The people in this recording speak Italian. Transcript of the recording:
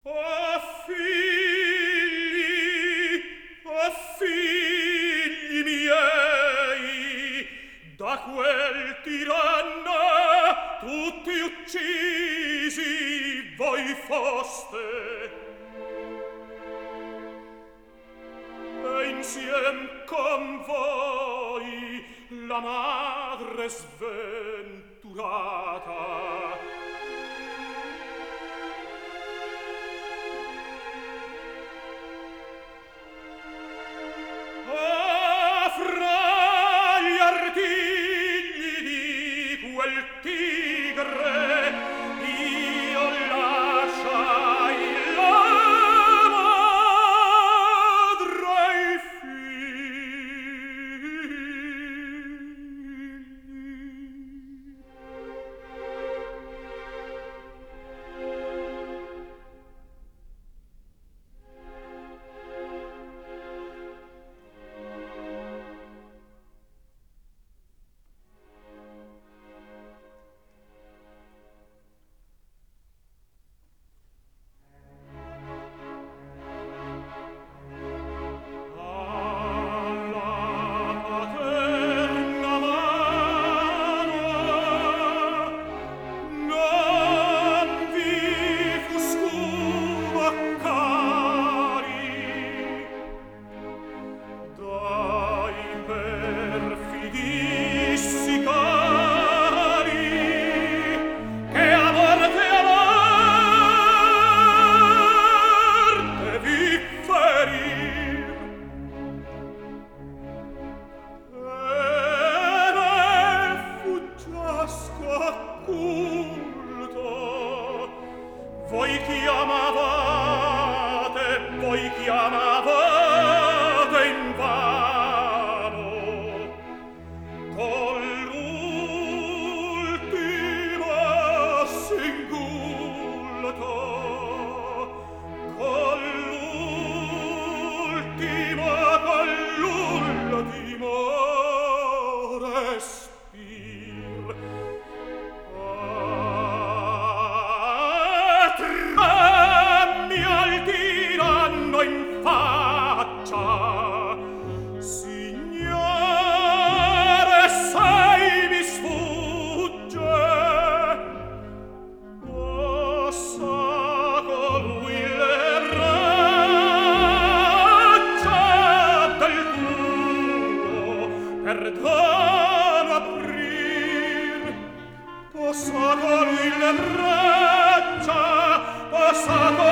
Oh figli miei, da quel tiranno tutti uccisi voi foste, e insiem con voi la madre sventurata. Fra gli artigli di quel tigre io lasciai la madre e i figli. Voi chiamavate invano, con l'ultimo singulto, con l'ultimo respir. Trammi al tiranno in faccia, signore, sei mi sfugge, possa colui le braccia del tuo perdono aprir, possa colui le braccia, possa colui